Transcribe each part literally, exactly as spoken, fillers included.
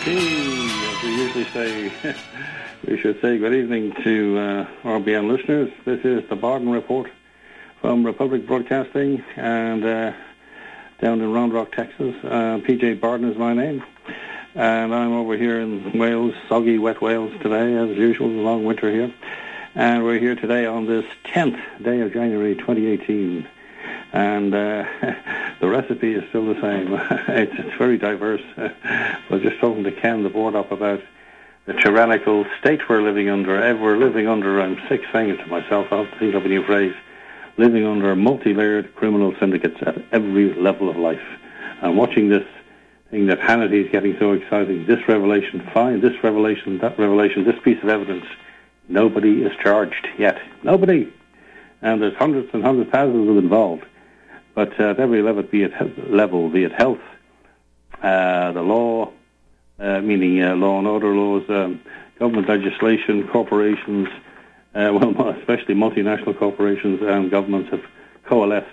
eighteen, as we usually say. We should say good evening to uh, R B N listeners. This is the Barden Report from Republic Broadcasting, and uh, down in Round Rock, Texas. Uh, P J Barden is my name, and I'm over here in Wales, soggy, wet Wales today, as usual, the long winter here. And we're here today on this tenth day of January twenty eighteen. And uh, the recipe is still the same. it's, it's very diverse. I was just talking to Ken, the board up, about the tyrannical state we're living under. We're living under, I'm sick saying it to myself, I'll think of a new phrase, living under multi-layered criminal syndicates at every level of life. And watching this thing that Hannity is getting so exciting, this revelation, fine, this revelation, that revelation, this piece of evidence, nobody is charged yet. Nobody. And there's hundreds and hundreds, thousands of involved. But uh, at every level, be it level, be it health, uh, the law, uh, meaning uh, law and order laws, um, government legislation, corporations, uh, well, especially multinational corporations and governments have coalesced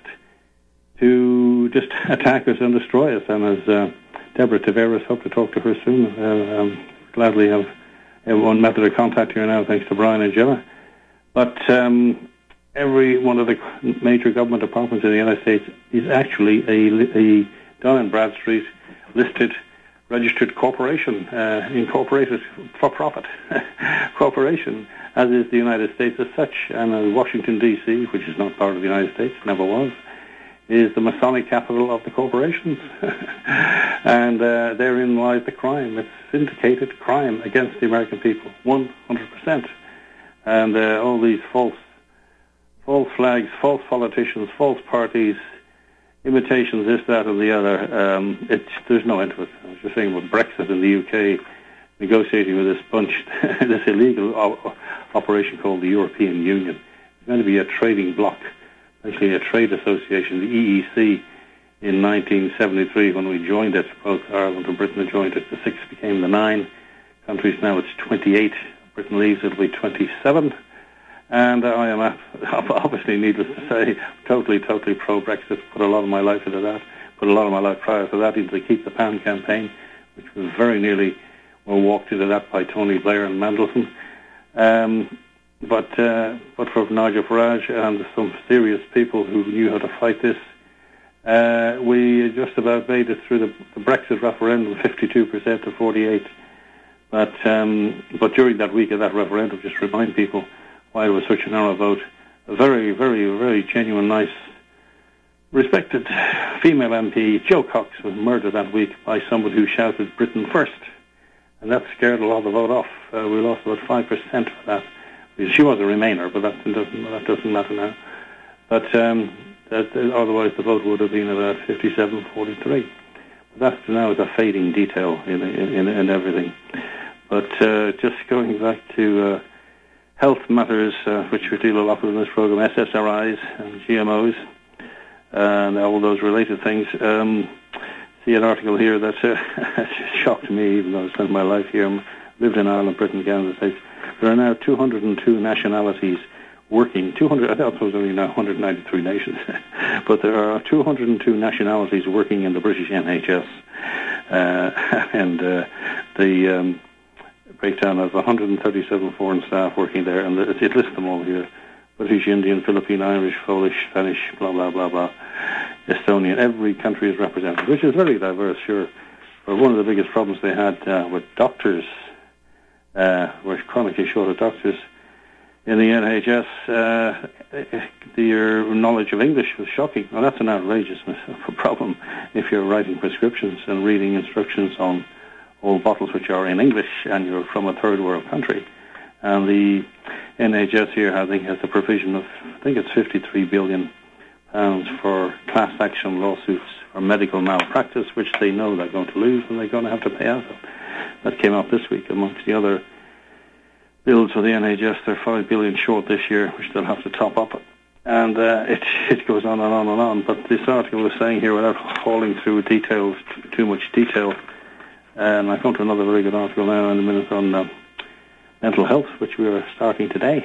to just attack us and destroy us. And as uh, Deborah Tavares, hope to talk to her soon, uh, um, gladly have one method of contact here now, thanks to Brian and Gemma. But um, every one of the major government departments in the United States is actually a, a Dun and Bradstreet listed, registered corporation, uh, incorporated for profit corporation, as is the United States as such. And uh, Washington, D C, which is not part of the United States, never was, is the Masonic capital of the corporations. And uh, therein lies the crime. It's syndicated crime against the American people, one hundred percent. And uh, all these false false flags, false politicians, false parties, imitations, this, that, and the other. Um, it's, there's no end to it. I was just saying about Brexit in the U K, negotiating with this bunch, this illegal o- operation called the European Union. It's going to be a trading bloc, actually a trade association, the E E C, in nineteen seventy-three when we joined it. Both Ireland and Britain joined it. The six became the nine countries. Now it's twenty-eight. Britain leaves, it'll be twenty-seven. And uh, I am, uh, obviously, needless to say, totally, totally pro-Brexit. Put a lot of my life into that. Put a lot of my life prior to that into the Keep the Pound campaign, which was very nearly, well, walked into that by Tony Blair and Mandelson. Um, but uh, but for Nigel Farage and some serious people who knew how to fight this, uh, we just about made it through the, the Brexit referendum, fifty-two percent to forty-eight. But um, but during that week of that referendum, just remind people why it was such a narrow vote. A very, very, very genuine, nice, respected female M P, Jo Cox, was murdered that week by somebody who shouted Britain first. And that scared a lot of the vote off. Uh, we lost about five percent for that. She was a Remainer, but that doesn't, that doesn't matter now. But um, that, otherwise the vote would have been about fifty-seven forty-three. But that now is a fading detail in, in, in everything. But uh, just going back to uh, health matters, uh, which we deal a lot with in this program, S S R Is and G M Os and all those related things. Um, see an article here that uh, shocked me, even though I spent my life here. I lived in Ireland, Britain, Canada, States. There are now two hundred two nationalities working. two hundred, I thought it was only now one hundred ninety-three nations, but there are two hundred two nationalities working in the British N H S, uh, and uh, the um, breakdown of one hundred thirty-seven foreign staff working there, and it, it lists them all here: British, Indian, Philippine, Irish, Polish, Spanish, blah blah blah blah, Estonian. Every country is represented, which is very diverse, sure. But one of the biggest problems they had uh, with doctors, uh, were chronically short of doctors in the N H S. Uh, their knowledge of English was shocking. Well, that's an outrageous problem if you're writing prescriptions and reading instructions on all bottles which are in English and you're from a third world country. And the N H S here, I think, has the provision of, I think it's fifty-three billion pounds for class action lawsuits for medical malpractice, which they know they're going to lose and they're going to have to pay out of. That came out this week amongst the other bills for the N H S. They're five billion dollars short this year, which they'll have to top up. And uh, it it goes on and on and on. But this article is saying here, without falling through details, too much detail, and I come to another very good article now in a minute on uh, mental health, which we are starting today.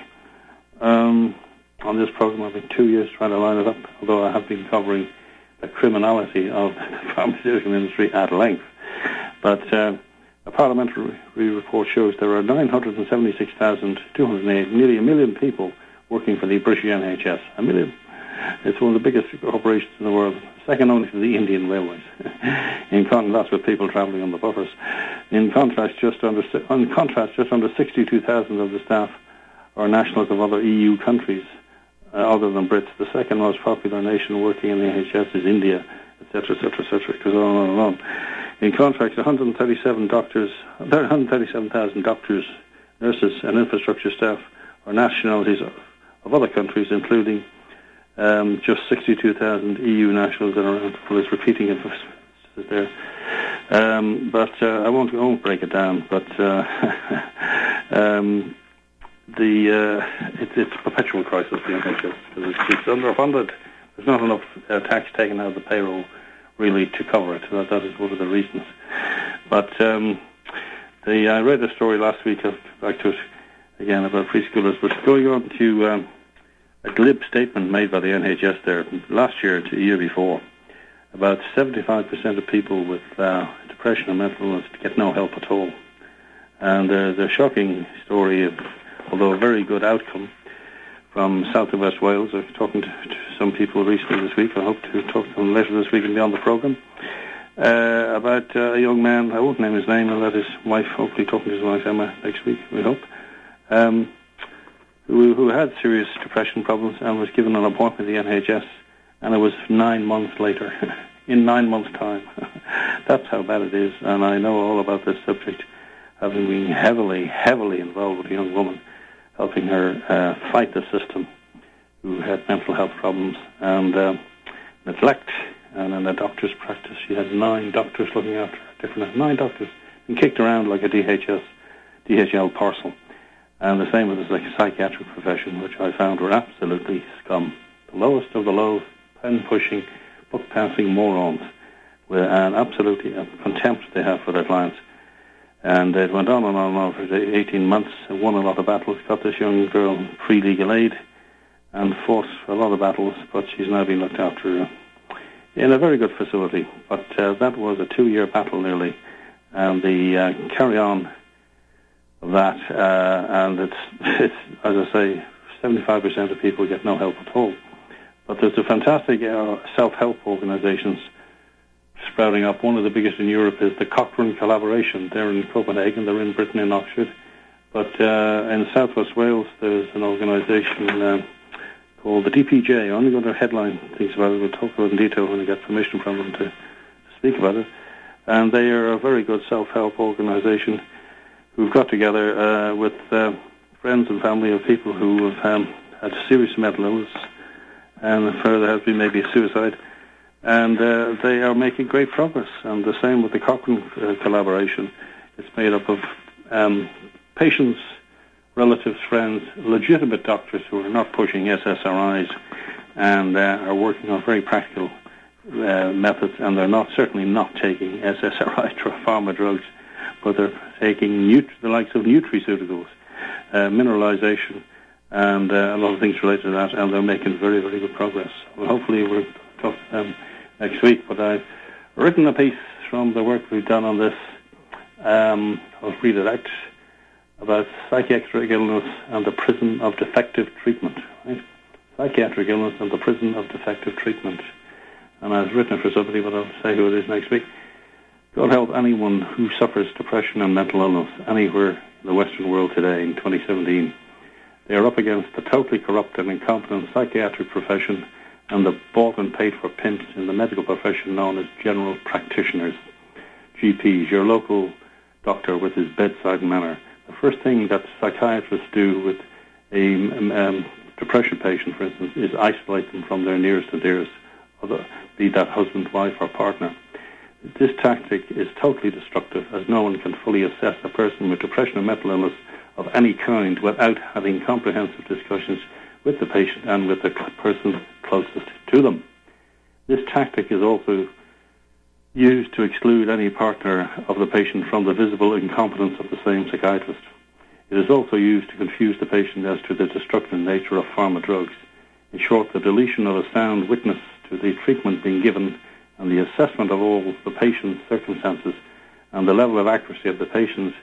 Um, on this program, I've been two years trying to line it up, although I have been covering the criminality of the pharmaceutical industry at length. But uh, A parliamentary report shows there are nine hundred seventy-six thousand two hundred eight, nearly a million people working for the British N H S. A million. It's one of the biggest corporations in the world, second only to the Indian Railways. In con- lots of people travelling on the buffers. In contrast, just under on contrast, just under sixty-two thousand of the staff are nationals of other E U countries, uh, other than Brits. The second most popular nation working in the N H S is India, et cetera, et cetera, et cetera. It goes on and on and on. In contrast, one hundred thirty-seven doctors, one hundred thirty-seven thousand doctors, nurses, and infrastructure staff are nationalities of, of other countries, including um, just sixty-two thousand E U nationals that are around. Well, it's repeating it there. Um, but uh, I won't, I won't break it down. But uh, um, the uh, it, it's a perpetual crisis, the N H S, because it's, it's underfunded. There's not enough uh, tax taken out of the payroll really to cover it. That, that is one of the reasons. But um, the, I read a story last week, I'll get back to it again, about preschoolers, but going on to um, a glib statement made by the N H S there last year to the year before. About seventy-five percent of people with uh, depression and mental illness get no help at all. And uh, the shocking story, of, although a very good outcome, from South and West Wales. I was talking to, to some people recently this week. I hope to talk to them later this week and be on the programme. Uh, about uh, a young man, I won't name his name, I'll let his wife, hopefully talking to his wife Emma next week, we hope, um, who, who had serious depression problems and was given an appointment at the N H S, and it was nine months later, in nine months' time. That's how bad it is, and I know all about this subject, having been heavily, heavily involved with a young woman, helping her uh, fight the system, who had mental health problems and uh, neglect. And in a doctor's practice, she had nine doctors looking after her, different nine doctors, and kicked around like a D H S, D H L parcel. And the same with the like, psychiatric profession, which I found were absolutely scum. The lowest of the low, pen-pushing, book-passing morons, with an absolutely uh, contempt they have for their clients. And it went on and on and on for eighteen months, and won a lot of battles, got this young girl free legal aid, and fought a lot of battles, but she's now been looked after uh, in a very good facility. But uh, that was a two-year battle nearly, and the uh, carry-on of that, uh, and it's, it's, as I say, seventy-five percent of people get no help at all. But there's a fantastic uh, self-help organisations sprouting up. One of the biggest in Europe is the Cochrane Collaboration. They're in Copenhagen, they're in Britain, in Oxford. But uh, in South West Wales, there's an organisation uh, called the D P J. I'm only going to headline things about it. We'll talk about it in detail when I get permission from them to, to speak about it. And they are a very good self-help organisation who've got together uh, with uh, friends and family of people who have um, had serious mental illness, and further has been maybe suicide. And uh, they are making great progress. And the same with the Cochrane uh, Collaboration. It's made up of um, patients, relatives, friends, legitimate doctors who are not pushing S S R Is and uh, are working on very practical uh, methods. And they're not certainly not taking S S R I pharma drugs, but they're taking nut- the likes of nutraceuticals, uh, mineralization, and uh, a lot of things related to that. And they're making very, very good progress. Well, hopefully we'll talk to them next week, but I've written a piece from the work we've done on this. Um, I'll read it out, about psychiatric illness and the prison of defective treatment. Right? Psychiatric illness and the prison of defective treatment. And I've written it for somebody, but I'll say who it is next week. God help anyone who suffers depression and mental illness anywhere in the Western world today in twenty seventeen. They are up against the totally corrupt and incompetent psychiatric profession and the bought and paid for pimps in the medical profession known as general practitioners, G Ps, your local doctor with his bedside manner. The first thing that psychiatrists do with a um, depression patient, for instance, is isolate them from their nearest and dearest, be that husband, wife, or partner. This tactic is totally destructive, as no one can fully assess a person with depression and mental illness of any kind without having comprehensive discussions with the patient and with the person closest to them. This tactic is also used to exclude any partner of the patient from the visible incompetence of the same psychiatrist. It is also used to confuse the patient as to the destructive nature of pharma drugs. In short, the deletion of a sound witness to the treatment being given and the assessment of all the patient's circumstances and the level of accuracy of the patient's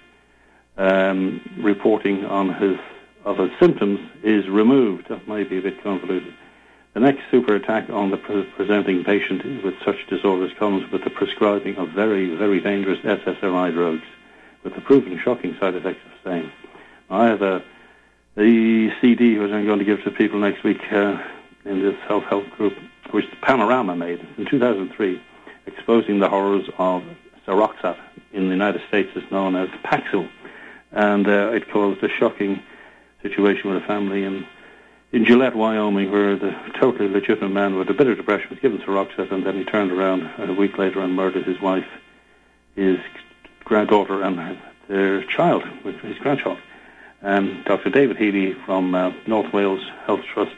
um, reporting on his of his symptoms is removed. That might be a bit convoluted. The next super attack on the pre- presenting patient with such disorders comes with the prescribing of very, very dangerous S S R I drugs, with the proven shocking side effects of same. I have a the C D which I'm going to give to people next week uh, in this self-help group, which Panorama made in two thousand three, exposing the horrors of Seroxat. In the United States is known as Paxil, and uh, it caused a shocking situation with a family in in Gillette, Wyoming, where the totally legitimate man with a bitter depression was given Seroxat, and then he turned around a week later and murdered his wife, his granddaughter, and their child, his grandchild. Um, Doctor David Healy from uh, North Wales Health Trust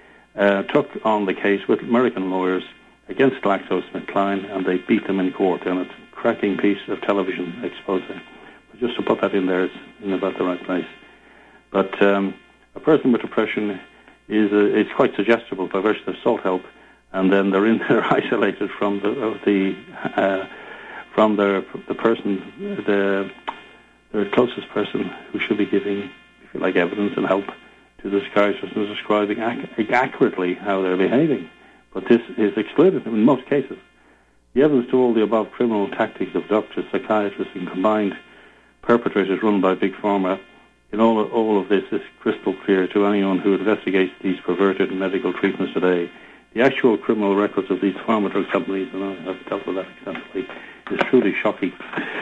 uh, took on the case with American lawyers against GlaxoSmithKline, and they beat them in court, and it's a cracking piece of television exposing. But just to put that in there, it's in about the right place. But um, a person with depression is uh, it's quite suggestible by virtue of Salt Help, and then they're in there isolated from the of the uh, from their the person the their closest person who should be giving, if you like, evidence and help to the psychiatrist and describing ac- accurately how they're behaving. But this is excluded in most cases. The evidence to all the above criminal tactics of doctors, psychiatrists, and combined perpetrators run by Big Pharma, in all of, all of this is crystal clear to anyone who investigates these perverted medical treatments today. The actual criminal records of these pharma drug companies, and I've dealt with that extensively, is truly shocking.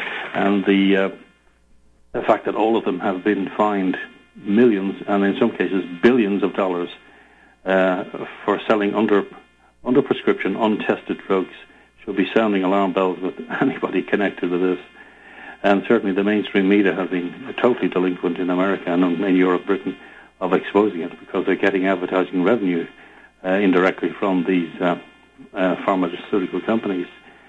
And the uh, the fact that all of them have been fined millions, and in some cases billions of dollars, uh, for selling under under prescription, untested drugs, should be sounding alarm bells with anybody connected with this. And certainly the mainstream media have been totally delinquent in America and in Europe, Britain, of exposing it, because they're getting advertising revenue uh, indirectly from these uh, uh, pharmaceutical companies.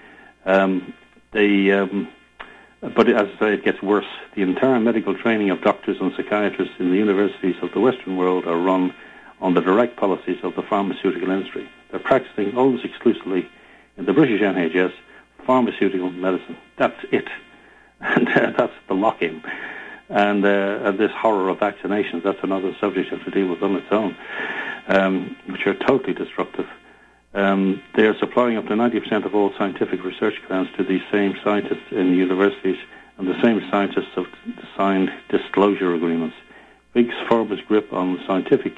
Um, they, um, but as I say, it gets worse. The entire medical training of doctors and psychiatrists in the universities of the Western world are run on the direct policies of the pharmaceutical industry. They're practicing almost exclusively in the British N H S pharmaceutical medicine. That's it. And uh, that's the lock-in. And, uh, and this horror of vaccinations, that's another subject you have to deal with on its own, um, which are totally disruptive. Um, they are supplying up to ninety percent of all scientific research grants to these same scientists in universities, and the same scientists have signed disclosure agreements. Big Pharma's grip on scientific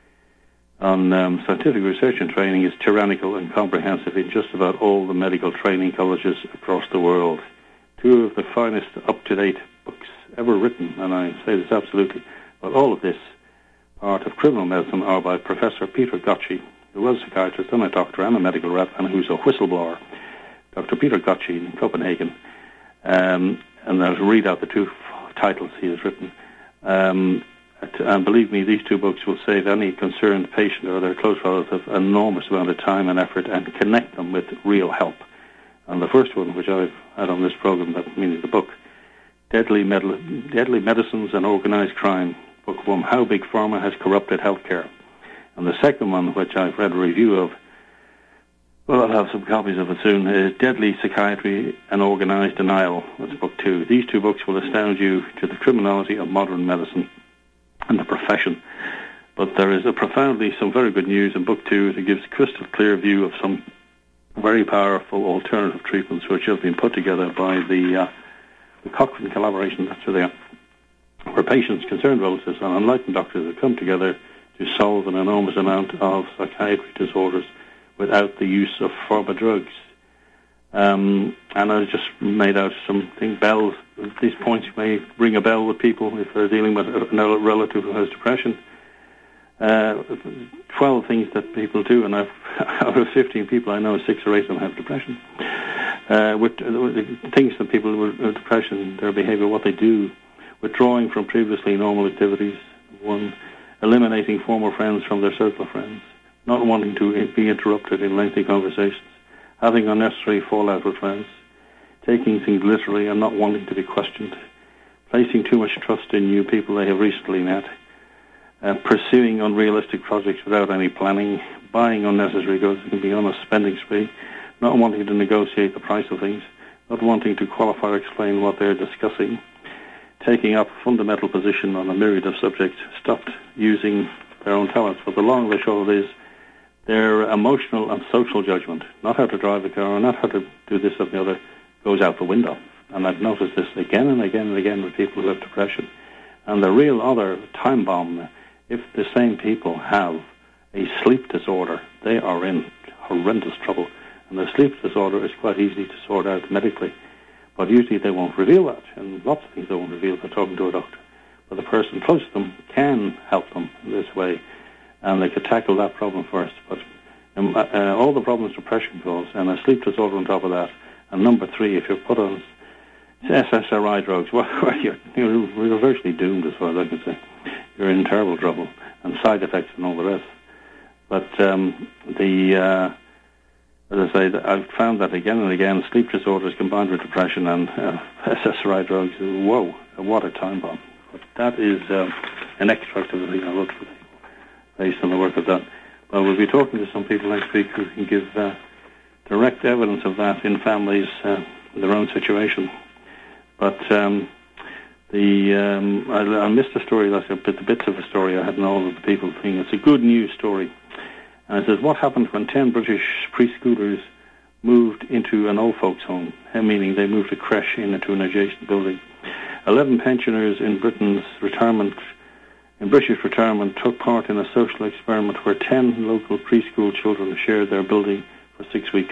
on um, scientific research and training is tyrannical and comprehensive in just about all the medical training colleges across the world. Two of the finest up-to-date books ever written, and I say this absolutely, but all of this part of criminal medicine are by Professor Peter Gotchi, who was a psychiatrist and a doctor and a medical rep, and who's a whistleblower. Doctor Peter Gotchi in Copenhagen. Um, and I'll read out the two f- titles he has written. Um, and believe me, these two books will save any concerned patient or their close relative an enormous amount of time and effort and connect them with real help. And the first one, which I've had on this program, that meaning the book, Deadly, Med- Deadly Medicines and Organized Crime, Book One, How Big Pharma Has Corrupted Healthcare. And the second one, which I've read a review of, well, I'll have some copies of it soon, is Deadly Psychiatry and Organized Denial. That's Book Two. These two books will astound you to the criminality of modern medicine and the profession. But there is a profoundly some very good news in Book Two that gives a crystal clear view of some very powerful alternative treatments which have been put together by the uh, the Cochrane collaboration, that's where they are, where patients, concerned relatives, and enlightened doctors have come together to solve an enormous amount of psychiatric disorders without the use of pharma drugs. Um, and I just made out something, bells. These points may ring a bell with people if they're dealing with a relative who has depression. Uh, twelve things that people do, and I've, out of fifteen people I know, six or eight of them have depression. Uh, with uh, things that people with depression, their behavior, what they do, withdrawing from previously normal activities, one, eliminating former friends from their circle of friends, not wanting to be interrupted in lengthy conversations, having unnecessary fallout with friends, taking things literally and not wanting to be questioned, placing too much trust in new people they have recently met, uh, pursuing unrealistic projects without any planning, buying unnecessary goods, it can be on a spending spree, not wanting to negotiate the price of things, not wanting to qualify or explain what they're discussing, taking up a fundamental position on a myriad of subjects, stopped using their own talents. But the long and the short of it is their emotional and social judgment, not how to drive a car, not how to do this or the other, goes out the window. And I've noticed this again and again and again with people who have depression. And the real other time bomb, if the same people have a sleep disorder, they are in horrendous trouble. And the sleep disorder is quite easy to sort out medically. But usually they won't reveal that. And lots of things they won't reveal by talking to a doctor. But the person close to them can help them in this way. And they could tackle that problem first. But um, uh, all the problems depression causes, and a sleep disorder on top of that. And number three, if you're put on S S R I drugs, well, you're, you're, you're virtually doomed as far as I can say. You're in terrible trouble. And side effects and all the rest. But um, the... Uh, As I say, I've found that again and again, sleep disorders combined with depression and uh, S S R I drugs, whoa, what a time bomb. But that is uh, an extract of the thing I wrote for people based on the work I've done. Well, we'll be talking to some people next week who can give uh, direct evidence of that in families uh, in their own situation. But um, the um, I, I missed a story, that's a bit, the bits of a story I had in all of the people thing. It's a good news story. And it says, what happened when ten British preschoolers moved into an old folks' home, meaning they moved a creche into an adjacent building. Eleven pensioners in Britain's retirement, in British retirement, took part in a social experiment where ten local preschool children shared their building for six weeks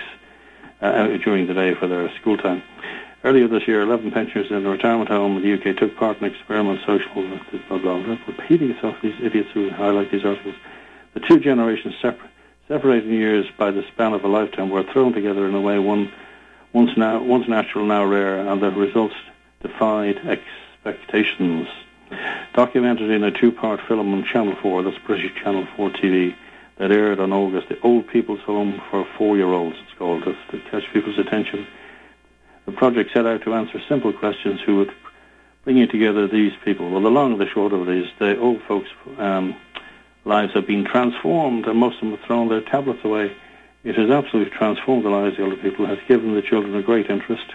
uh, during the day for their school time. Earlier this year, eleven pensioners in a retirement home in the U K took part in an experiment social, blah, blah, blah, repeating itself, these idiots who highlight these articles. The two generations, separ- separated in years by the span of a lifetime, were thrown together in a way one, once, now, once natural, now rare, and the results defied expectations. Documented in a two-part film on Channel four, that's British Channel four T V, that aired on August, The Old People's Home for Four-Year-Olds, it's called, that's to catch people's attention. The project set out to answer simple questions who would bring you together these people. Well, the long and the short of it is the old folks' um, lives have been transformed, and most of them have thrown their tablets away. It has absolutely transformed the lives of the older people, has given the children a great interest,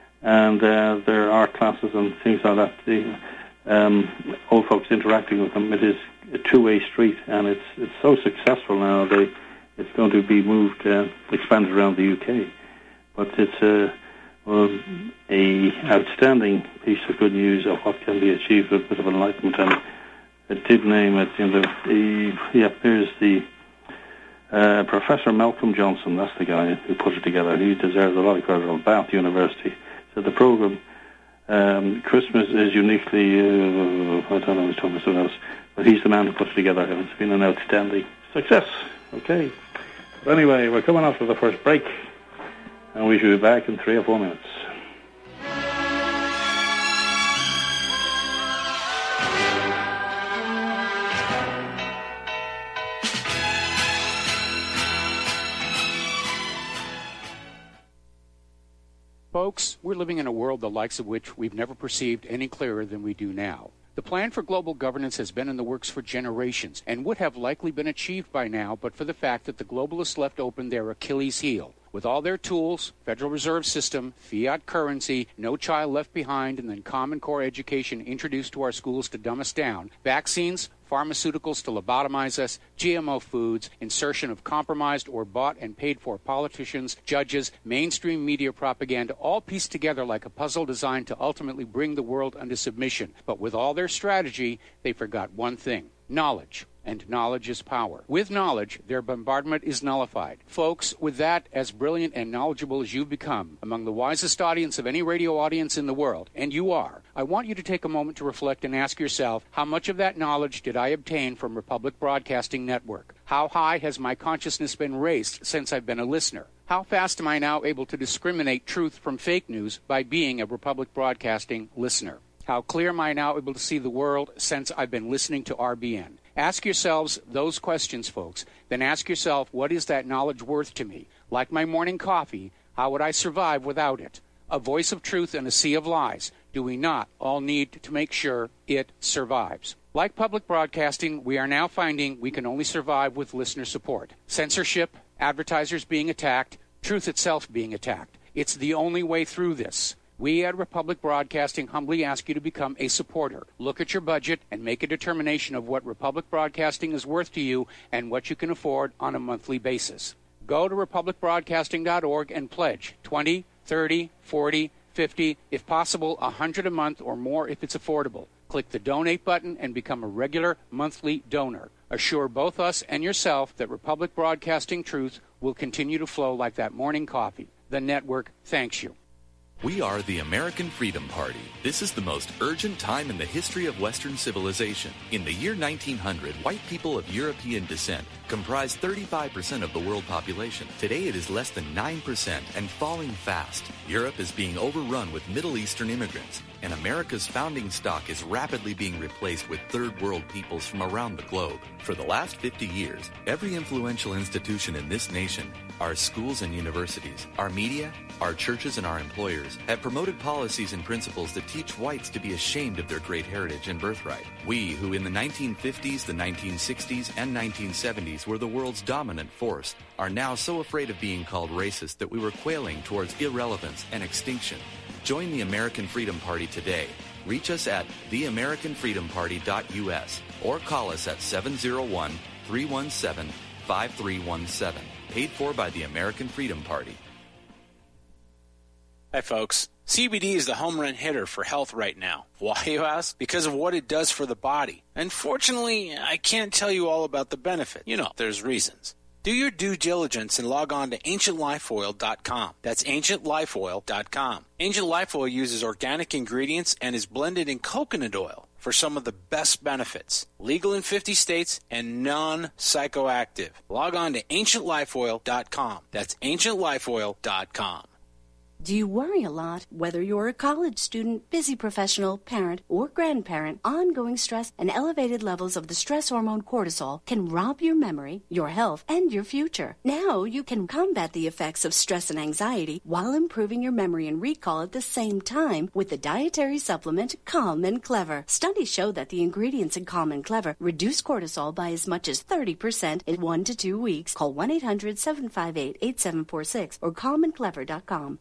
and uh, there are classes and things like that. The um, old folks interacting with them, it is a two-way street, and it's it's so successful now. They it's going to be moved, uh, expanded around the U K, but it's a well, a outstanding piece of good news of what can be achieved with a bit of enlightenment. And it did name it, you know, the, yeah, there's the uh, Professor Malcolm Johnson, that's the guy who put it together. He deserves a lot of credit on Bath University. So the program, um, Christmas is uniquely, uh, I don't know, I was talking to someone else, but he's the man who put it together, and it's been an outstanding success. Okay. But anyway, we're coming off to the first break, and we should be back in three or four minutes. Folks, we're living in a world the likes of which we've never perceived any clearer than we do now. The plan for global governance has been in the works for generations and would have likely been achieved by now but for the fact that the globalists left open their Achilles heel. With all their tools, Federal Reserve System, fiat currency, no child left behind, and then Common Core education introduced to our schools to dumb us down, vaccines, pharmaceuticals to lobotomize us, G M O foods, insertion of compromised or bought and paid for politicians, judges, mainstream media propaganda, all pieced together like a puzzle designed to ultimately bring the world under submission. But with all their strategy, they forgot one thing: knowledge. And knowledge is power. With knowledge, their bombardment is nullified. Folks, with that, as brilliant and knowledgeable as you've become, among the wisest audience of any radio audience in the world, and you are, I want you to take a moment to reflect and ask yourself, how much of that knowledge did I obtain from Republic Broadcasting Network? How high has my consciousness been raised since I've been a listener? How fast am I now able to discriminate truth from fake news by being a Republic Broadcasting listener? How clear am I now able to see the world since I've been listening to R B N? Ask yourselves those questions, folks. Then ask yourself, what is that knowledge worth to me? Like my morning coffee, how would I survive without it? A voice of truth in a sea of lies. Do we not all need to make sure it survives? Like public broadcasting, we are now finding we can only survive with listener support. Censorship, advertisers being attacked, truth itself being attacked. It's the only way through this. We at Republic Broadcasting humbly ask you to become a supporter. Look at your budget and make a determination of what Republic Broadcasting is worth to you and what you can afford on a monthly basis. Go to republic broadcasting dot org and pledge twenty, thirty, forty, fifty, if possible one hundred a month or more if it's affordable. Click the donate button and become a regular monthly donor. Assure both us and yourself that Republic Broadcasting truth will continue to flow like that morning coffee. The network thanks you. We are the American Freedom Party. This is the most urgent time in the history of Western civilization. In the year nineteen hundred, white people of European descent comprised thirty-five percent of the world population. Today it is less than nine percent and falling fast. Europe is being overrun with Middle Eastern immigrants, and America's founding stock is rapidly being replaced with third world peoples from around the globe. For the last fifty years, every influential institution in this nation, our schools and universities, our media, our churches and our employers have promoted policies and principles that teach whites to be ashamed of their great heritage and birthright. We, who in the nineteen fifties, the nineteen sixties, and nineteen seventies were the world's dominant force, are now so afraid of being called racist that we were quailing towards irrelevance and extinction. Join the American Freedom Party today. Reach us at the american freedom party dot u s or call us at seven oh one, three one seven, five three one seven. Paid for by the American Freedom Party. Hi, folks. C B D is the home run hitter for health right now. Why, you ask? Because of what it does for the body. Unfortunately, I can't tell you all about the benefit. You know, there's reasons. Do your due diligence and log on to ancient life oil dot com. That's ancient life oil dot com. Ancient Life Oil uses organic ingredients and is blended in coconut oil for some of the best benefits. Legal in fifty states and non-psychoactive. Log on to ancient life oil dot com. That's ancient life oil dot com. Do you worry a lot? Whether you're a college student, busy professional, parent, or grandparent, ongoing stress and elevated levels of the stress hormone cortisol can rob your memory, your health, and your future. Now you can combat the effects of stress and anxiety while improving your memory and recall at the same time with the dietary supplement Calm and Clever. Studies show that the ingredients in Calm and Clever reduce cortisol by as much as thirty percent in one to two weeks. Call one eight hundred, seven five eight, eight seven four six or calm and clever dot com.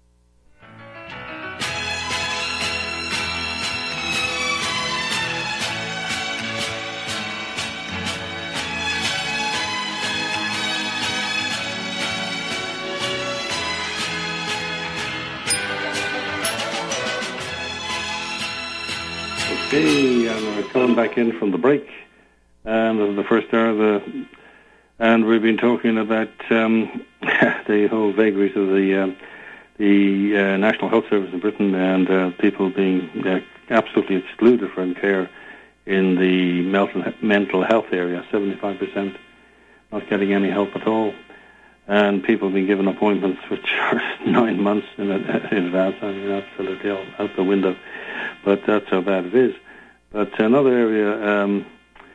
Okay, and we're coming back in from the break, and this is the first hour of the, and we've been talking about um, the whole vagaries of the uh, the uh, National Health Service in Britain and uh, people being uh, absolutely excluded from care in the mental mental health area. seventy-five percent not getting any help at all, and people being given appointments which are nine months in, in advance. I mean, absolutely out the window. But that's how bad it is. But another area um,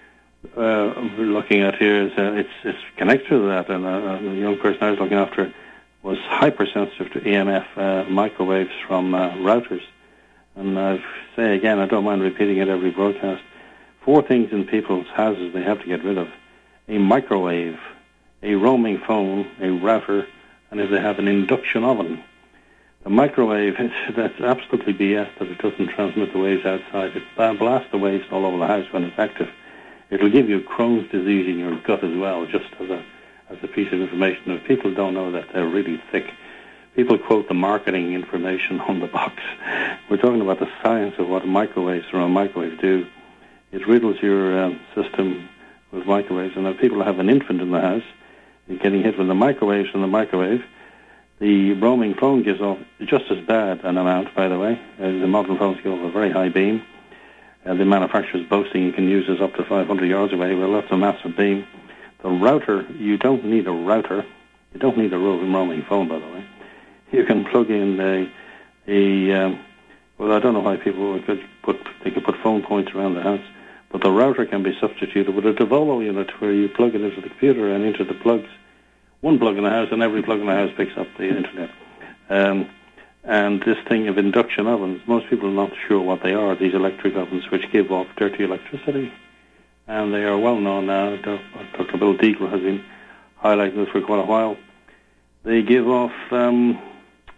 uh, we're looking at here is uh, it's, it's connected to that. And uh, the young person I was looking after was hypersensitive to E M F uh, microwaves from uh, routers. And I say again, I don't mind repeating it every broadcast. Four things in people's houses they have to get rid of: a microwave, a roaming phone, a router, and if they have an induction oven. The microwave, that's absolutely B S that it doesn't transmit the waves outside. It blasts the waves all over the house when it's active. It'll give you Crohn's disease in your gut as well, just as a as a piece of information. If people don't know that, they're really thick. People quote the marketing information on the box. We're talking about the science of what microwaves from a microwave do. It riddles your um, system with microwaves. And if people have an infant in the house, you're getting hit with the microwaves from the microwave. The roaming phone gives off just as bad an amount, by the way. Uh, the modern phones give off a very high beam. Uh, the manufacturer's boasting you can use this up to five hundred yards away. Well, that's a massive beam. The router, you don't need a router. You don't need a roaming phone, by the way. You can plug in a, a um, well, I don't know why people could put, they could put phone points around the house, but the router can be substituted with a Devolo unit where you plug it into the computer and into the plugs. One plug in the house, and every plug in the house picks up the internet. Um, and this thing of induction ovens, most people are not sure what they are, these electric ovens which give off dirty electricity. And they are well known now. Doctor Bill Deagle has been highlighting this for quite a while. They give off um,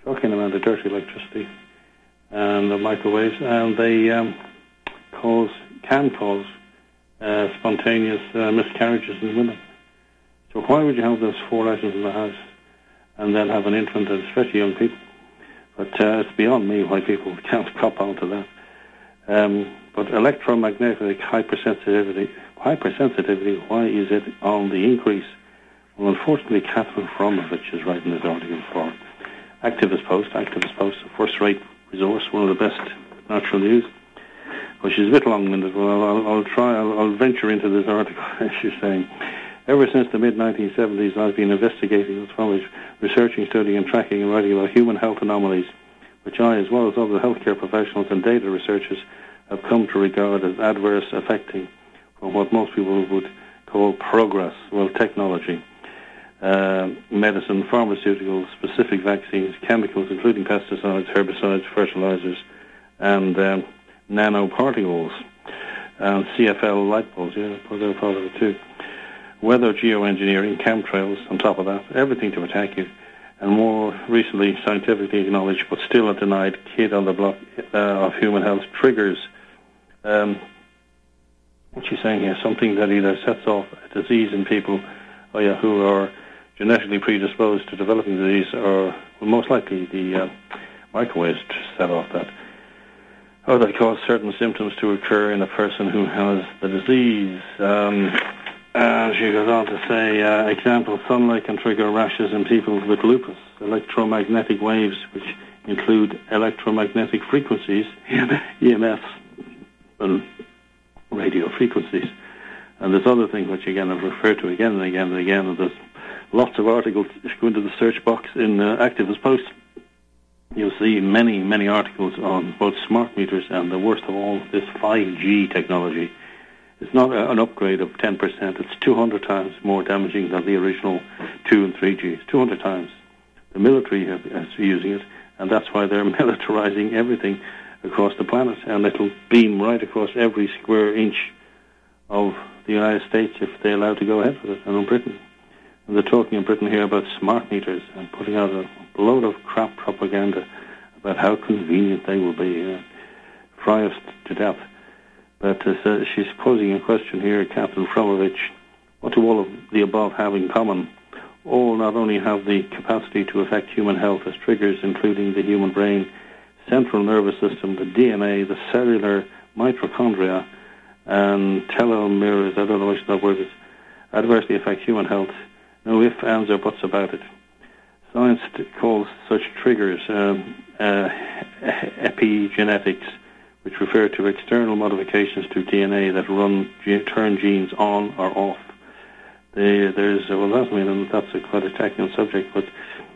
shocking amount of dirty electricity and the microwaves, and they um, cause can cause uh, spontaneous uh, miscarriages in women. So why would you have those four items in the house and then have an infant, and especially young people? But uh, it's beyond me why people can't cop onto that. Um, but electromagnetic hypersensitivity, hypersensitivity, why is it on the increase? Well, unfortunately, Catherine Fromovich is writing this article for Activist Post. Activist Post, a first-rate resource, one of the best natural news. But she's a bit long-winded. Well, I'll, I'll try, I'll, I'll venture into this article. She's saying, ever since the mid nineteen seventies, I've been investigating, researching, studying, and tracking and writing about human health anomalies, which I, as well as other healthcare professionals and data researchers, have come to regard as adverse affecting from what most people would call progress, well, technology, uh, medicine, pharmaceuticals, specific vaccines, chemicals, including pesticides, herbicides, fertilizers, and um, nanoparticles, and C F L light bulbs, yeah, they're part of it too. Weather, geoengineering, chemtrails, on top of that, everything to attack you. And more recently, scientifically acknowledged, but still a denied kid on the block uh, of human health triggers. Um, what she's saying here, something that either sets off a disease in people oh yeah, who are genetically predisposed to developing the disease, or well, most likely the uh, microwaves set off that. Or that cause certain symptoms to occur in a person who has the disease. Um, And she goes on to say, uh, example, sunlight can trigger rashes in people with lupus. Electromagnetic waves, which include electromagnetic frequencies, E M Fs, and radio frequencies. And there's other things which, again, I've referred to again and again and again. And there's lots of articles. If you go into the search box in uh, Activist Post, you'll see many, many articles on both smart meters and, the worst of all, this five G technology. It's not a, an upgrade of ten percent. It's two hundred times more damaging than the original two and three G. It's two hundred times. The military is using it, and that's why they're militarizing everything across the planet. And it'll beam right across every square inch of the United States if they allow to go ahead with it, and in Britain. And they're talking in Britain here about smart meters and putting out a load of crap propaganda about how convenient they will be. Uh, fry us to death. But uh, so she's posing a question here, Captain Fromovich. What do all of the above have in common? All not only have the capacity to affect human health as triggers, including the human brain, central nervous system, the D N A, the cellular mitochondria, and telomeres, I don't know what that word is, adversely affect human health. No ifs, ands, or buts about it. Science calls such triggers um, uh, epigenetics, which refer to external modifications to D N A that run turn genes on or off. They, there's well, that's I mean that's a quite a technical subject, but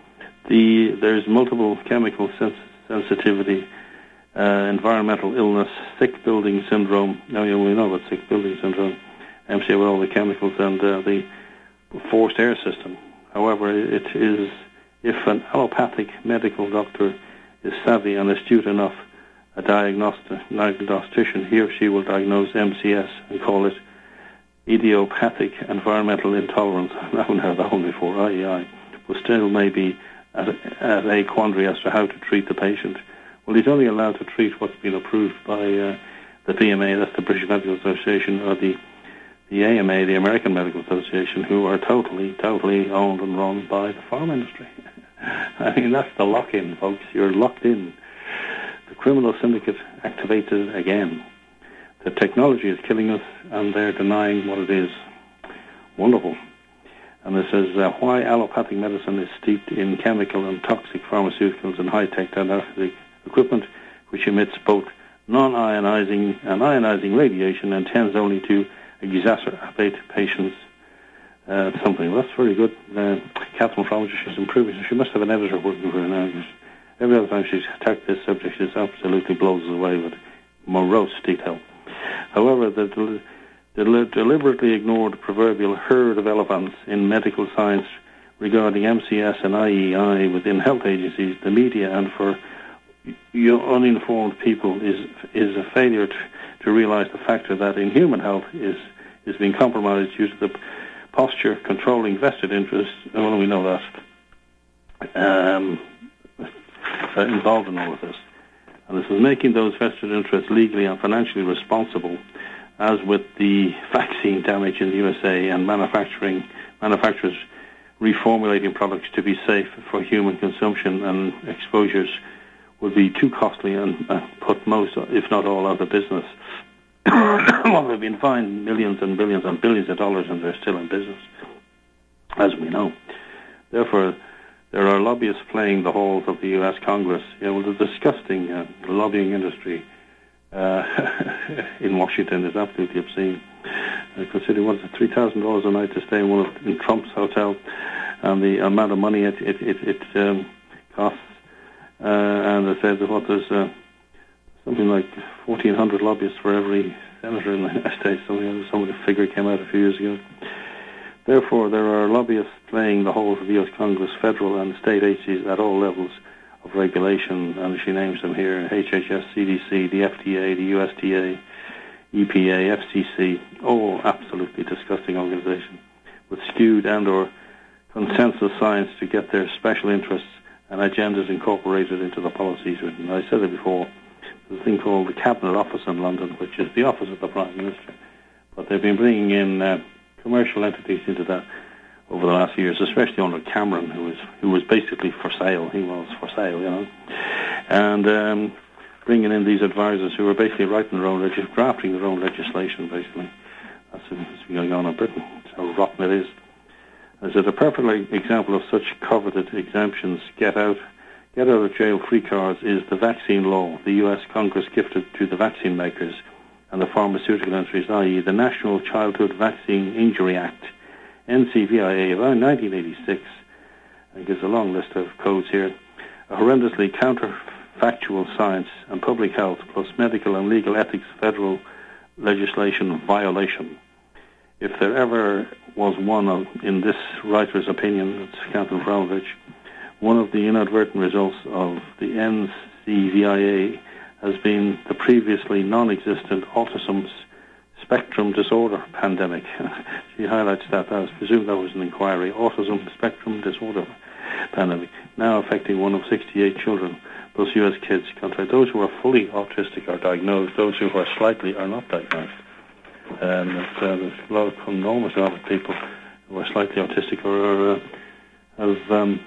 the there's multiple chemical sens- sensitivity, uh, environmental illness, sick building syndrome. Now yeah, we know about sick building syndrome. M C A with all the chemicals and uh, the forced air system. However, it is if an allopathic medical doctor is savvy and astute enough, a diagnostic, diagnostician, he or she will diagnose M C S and call it idiopathic environmental intolerance. I haven't heard that one before, I E I, but still maybe at a, at a quandary as to how to treat the patient. Well, he's only allowed to treat what's been approved by uh, the B M A, that's the British Medical Association, or the, the A M A, the American Medical Association, who are totally, totally owned and run by the pharma industry. I mean, that's the lock-in, folks. You're locked in. The criminal syndicate activated again. The technology is killing us, and they're denying what it is. Wonderful. And it says, uh, why allopathic medicine is steeped in chemical and toxic pharmaceuticals and high-tech diagnostic equipment, which emits both non-ionizing and ionizing radiation and tends only to exacerbate patients' uh, something. Well, that's very good. Uh, Catherine Fromovich, she's improving. She must have an editor working for her now, because every other time she's attacked this subject, she absolutely blows us away with morose detail. However, the, del- the deliberately ignored proverbial herd of elephants in medical science regarding M C S and I E I within health agencies, the media, and for uninformed people is is a failure to, to realize the factor that in human health is, is being compromised due to the posture controlling vested interests. Well, we know that. Um, uh, involved in all of this. And this is making those vested interests legally and financially responsible, as with the vaccine damage in the U S A and manufacturing manufacturers reformulating products to be safe for human consumption, and exposures would be too costly and uh, put most, if not all, out of business. Well, they've been fined millions and billions and billions of dollars, and they're still in business, as we know. Therefore, there are lobbyists playing the halls of the U S Congress. You know, the disgusting uh, lobbying industry uh, in Washington is absolutely obscene. Uh, considering what is it, three thousand dollars a night to stay in one of in Trump's hotel, and the amount of money it it it, it um, costs. Uh, and I said what there's uh, something like fourteen hundred lobbyists for every senator in the United States. Something some figure came out a few years ago. Therefore, there are lobbyists playing the halls of the U S Congress, federal and state agencies at all levels of regulation, and she names them here: H H S, C D C, the F D A, the U S D A, E P A, F C C, all absolutely disgusting organizations with skewed and or consensus science to get their special interests and agendas incorporated into the policies written. I said it before, there's a thing called the Cabinet Office in London, which is the office of the Prime Minister, but they've been bringing in uh, commercial entities into that over the last years, especially under Cameron, who was who was basically for sale. He was for sale, you know, and um, bringing in these advisors who are basically writing their own, legis- drafting their own legislation, basically. That's what's been going on in Britain. That's how rotten it is. Is it a perfect example of such coveted exemptions? Get out, get out of jail free cards is the vaccine law the U S Congress gifted to the vaccine makers and the pharmaceutical industries, that is the National Childhood Vaccine Injury Act, N C V I A, of nineteen eighty-six. And gives a long list of codes here. A horrendously counterfactual science and public health plus medical and legal ethics federal legislation violation. If there ever was one of, in this writer's opinion, it's Captain Fraulovich, one of the inadvertent results of the N C V I A has been the previously non-existent autism spectrum disorder pandemic. She highlights that. I presume that was an inquiry. Autism spectrum disorder pandemic, now affecting one of sixty-eight children, plus U S kids. Those who are fully autistic are diagnosed. Those who are slightly are not diagnosed. And uh, there's a lot of enormous amount of people who are slightly autistic or are, uh, have um,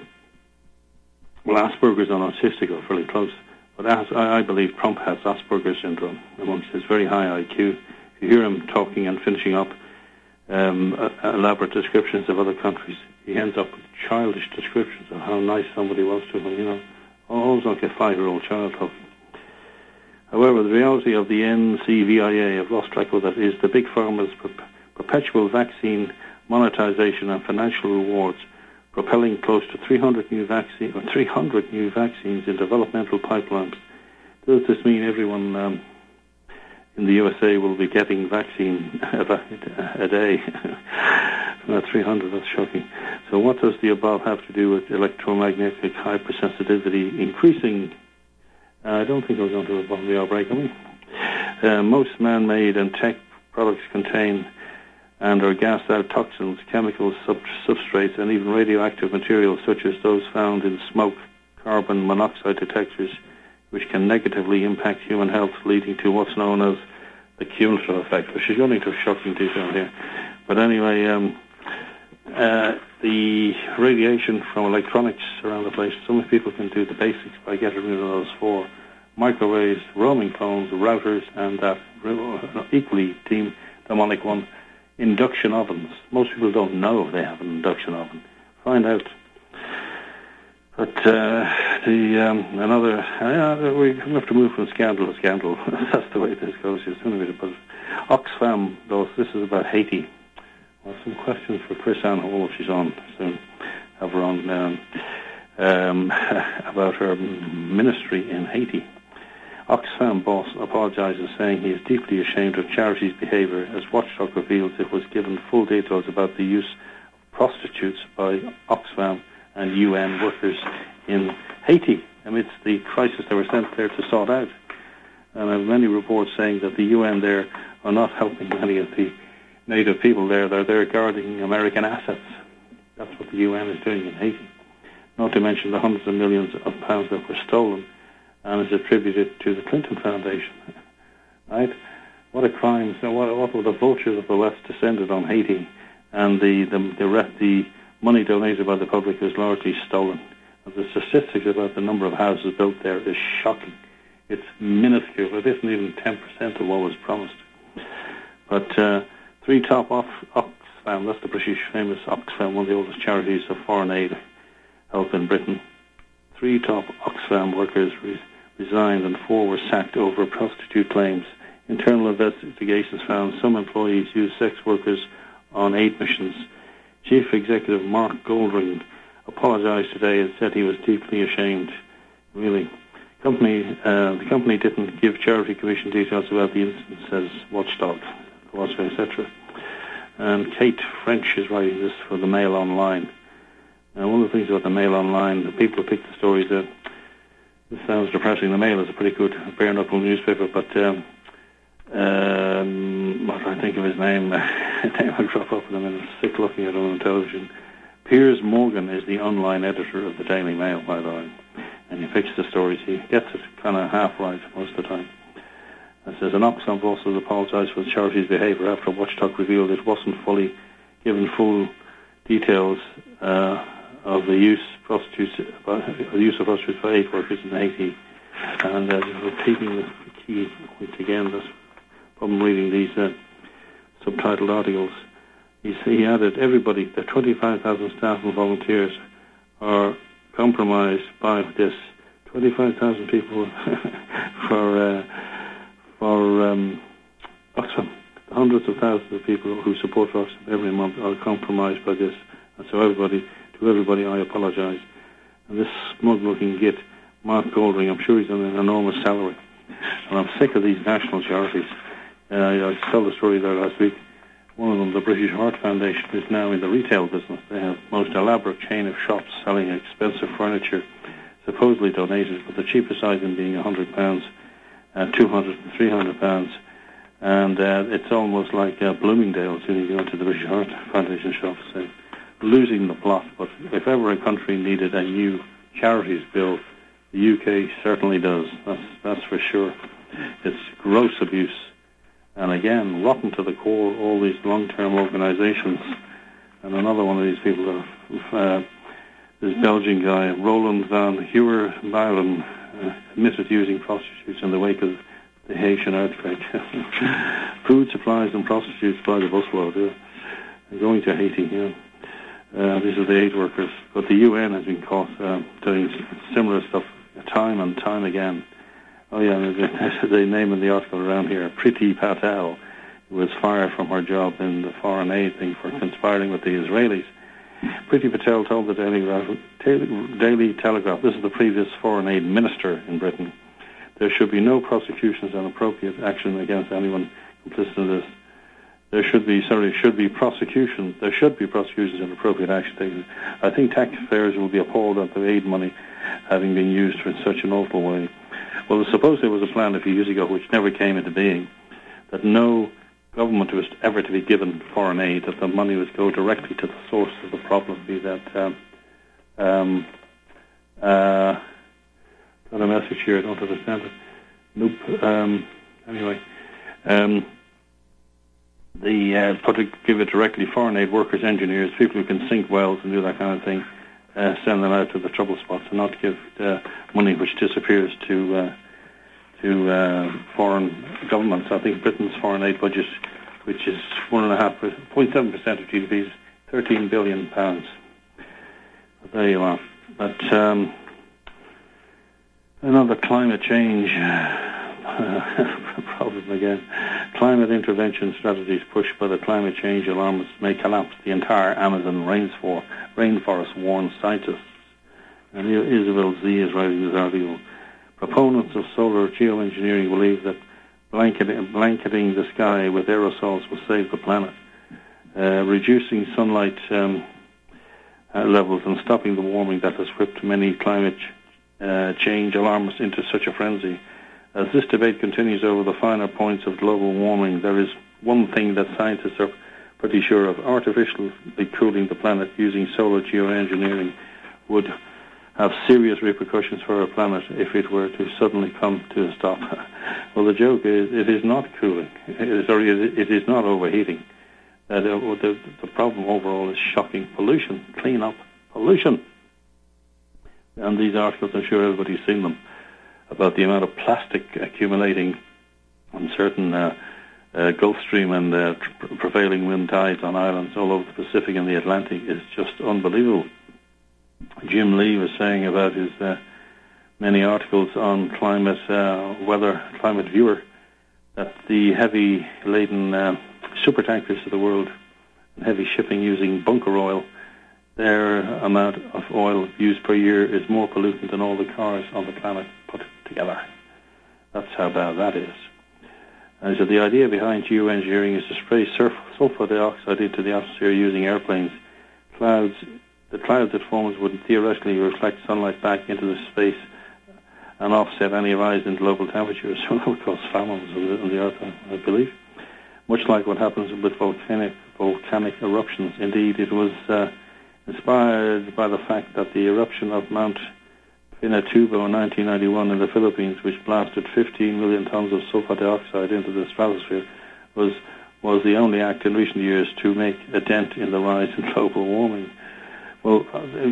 well, Asperger's and autistic are fairly close. But as, I, I believe Trump has Asperger's syndrome amongst his very high I Q. If you hear him talking and finishing up um, uh, elaborate descriptions of other countries, he ends up with childish descriptions of how nice somebody was to him. You know, always like a five-year-old child talking. However, the reality of the N C V I A, I've lost track of that, is the big pharma's per- perpetual vaccine monetization and financial rewards, propelling close to three hundred new vaccine or three hundred new vaccines in developmental pipelines. Does this mean everyone um, in the U S A will be getting vaccine a, a day? Not three hundred, that's shocking. So what does the above have to do with electromagnetic hypersensitivity increasing? I don't think we're going to above the outbreak, are we? Uh, most man-made and tech products contain and are gassed out toxins, chemicals, sub- substrates, and even radioactive materials such as those found in smoke, carbon monoxide detectors, which can negatively impact human health, leading to what's known as the cumulative effect, which is going into shocking detail here. But anyway, um, uh, the radiation from electronics around the place, some people can do the basics by getting rid of those four: microwaves, roaming phones, routers, and that equally team demonic one, induction ovens. Most people don't know if they have an induction oven. Find out. But uh, the um, another, uh, we have to move from scandal to scandal. That's the way this goes. It's only way to put it. Oxfam, though, this is about Haiti. Well, some questions for Chris Ann Hall if she's on soon. Have her on um, um, about her ministry in Haiti. Oxfam boss apologises, saying he is deeply ashamed of charity's behaviour, as Watchdog reveals it was given full details about the use of prostitutes by Oxfam and U N workers in Haiti amidst the crisis they were sent there to sort out. And I have many reports saying that the U N there are not helping many of the native people there. They're there guarding American assets. That's what the U N is doing in Haiti. not to mention the hundreds of millions of pounds that were stolen and is attributed to the Clinton Foundation. Right? What a crime. So what, what were the vultures of the West descended on Haiti, and the, the, the, rest, the money donated by the public is largely stolen. And the statistics about the number of houses built there is shocking. It's minuscule. It isn't even ten percent of what was promised. But uh, three top off, Oxfam, that's the British famous Oxfam, one of the oldest charities of foreign aid help in Britain. Three top Oxfam workers re- resigned and four were sacked over prostitute claims. Internal investigations found some employees used sex workers on aid missions. Chief Executive Mark Goldring apologised today and said he was deeply ashamed. Really. Company, uh, the company didn't give Charity Commission details about the incident, says Watchdog, et cetera. And Kate French is writing this for the Mail Online. Now, one of the things about the Mail Online, the people who pick the stories, uh, this sounds depressing. The Mail is a pretty good bare-knuckle newspaper, but um, um, what do I think of his name? His name will drop up in a minute. Sick looking at him on television. Piers Morgan is the online editor of the Daily Mail, by the way. And he picks the stories. He gets it kind of half right most of the time. It says, an Oxfam boss has apologised for the charity's behaviour after Watchdog revealed it wasn't fully given full details uh, of the use prostitutes, uh, the use of prostitutes for aid workers in Haiti. And uh, just repeating the key point again, that's from reading these uh, subtitled articles. He, he added, everybody, the twenty-five thousand staff and volunteers are compromised by this. twenty-five thousand people for uh, for um, Oxfam. Hundreds of thousands of people who support Oxfam every month are compromised by this. And so everybody, to everybody, I apologise. And this smug-looking git, Mark Goldring, I'm sure he's on an enormous salary. And I'm sick of these national charities. Uh, I told the story there last week. One of them, the British Heart Foundation, is now in the retail business. They have the most elaborate chain of shops selling expensive furniture, supposedly donated, but the cheapest item being one hundred pounds, uh, two hundred and three hundred pounds. And uh, it's almost like uh, Bloomingdale's when you go into the British Heart Foundation shops. So losing the plot. But if ever a country needed a new charities bill, the U K certainly does. That's, that's for sure. It's gross abuse. And again, rotten to the core, all these long-term organisations. And another one of these people, uh, this Belgian guy, Roland van Huwer-Bylen, uh, admitted using prostitutes in the wake of the Haitian earthquake. Food supplies and prostitutes by the busload. Yeah. Going to Haiti, yeah. Uh, these are the aid workers. But the U N has been caught uh, doing similar stuff time and time again. Oh, yeah, the name in the article around here, Priti Patel, who was fired from her job in the foreign aid thing for conspiring with the Israelis. Priti Patel told the Daily, Daily Telegraph, this is the previous foreign aid minister in Britain, there should be no prosecutions and appropriate action against anyone complicit in this. There should be, sorry, should be prosecution, there should be prosecutions and appropriate action taken. I think taxpayers will be appalled at the aid money having been used in such an awful way. Well, suppose there was a plan a few years ago which never came into being, that no government was ever to be given foreign aid, that the money would go directly to the source of the problem, be that, um, um, uh, got a message here, I don't understand it. Nope. Um, anyway, um, the, uh, put it, give it directly, foreign aid workers, engineers, people who can sink wells and do that kind of thing, Uh, send them out to the trouble spots and not give uh, money which disappears to uh, to uh, foreign governments. I think Britain's foreign aid budget, which is one and a half, point seven percent of G D P, is thirteen billion pounds. But there you are. But um, another climate change uh, problem again. Climate intervention strategies pushed by the climate change alarmists may collapse the entire Amazon rainforest, rainforest warns scientists. And here Isabel Z is writing this article. Proponents of solar geoengineering believe that blanketing, blanketing the sky with aerosols will save the planet. Uh, reducing sunlight um, uh, levels and stopping the warming that has whipped many climate uh, change alarmists into such a frenzy. As this debate continues over the finer points of global warming, there is one thing that scientists are pretty sure of. Artificially cooling the planet using solar geoengineering would have serious repercussions for our planet if it were to suddenly come to a stop. Well, the joke is it is not cooling. It is, sorry, it is not overheating. Uh, the, the, the problem overall is shocking pollution, clean up pollution. And these articles, I'm sure everybody's seen them, about the amount of plastic accumulating on certain uh, uh, Gulf Stream and uh, tr- prevailing wind tides on islands all over the Pacific and the Atlantic is just unbelievable. Jim Lee was saying about his uh, many articles on climate uh, weather, Climate Viewer, that the heavy laden uh, supertankers of the world and heavy shipping using bunker oil, their amount of oil used per year is more pollutant than all the cars on the planet put together. That's how bad that is. And so the idea behind geoengineering is to spray surf, sulfur dioxide into the atmosphere using airplanes. Clouds, the clouds that forms would theoretically reflect sunlight back into the space and offset any rise in global temperatures. So that would cause famines on the, on the Earth, I believe. Much like what happens with volcanic volcanic eruptions. Indeed, it was uh, inspired by the fact that the eruption of Mount Pinatubo in nineteen ninety-one in the Philippines, which blasted fifteen million tons of sulfur dioxide into the stratosphere, was was the only act in recent years to make a dent in the rise in global warming. Well,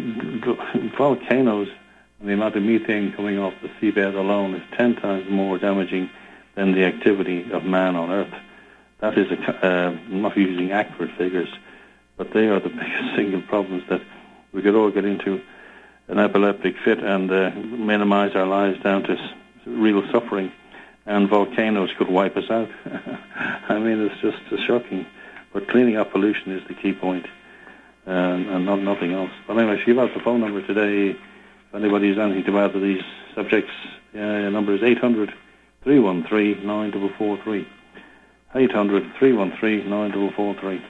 uh, volcanoes and the amount of methane coming off the seabed alone is ten times more damaging than the activity of man on Earth. That is, a, uh, not using accurate figures, but they are the biggest single problems that we could all get into an epileptic fit and uh, minimize our lives down to s- real suffering, and volcanoes could wipe us out. I mean, it's just uh, shocking. But cleaning up pollution is the key point, um, and not nothing else. But anyway, give out the phone number today. If anybody has anything to add to these subjects, uh, the number is eight hundred, three one three, nine four four three. eight hundred, three one three, nine four four three.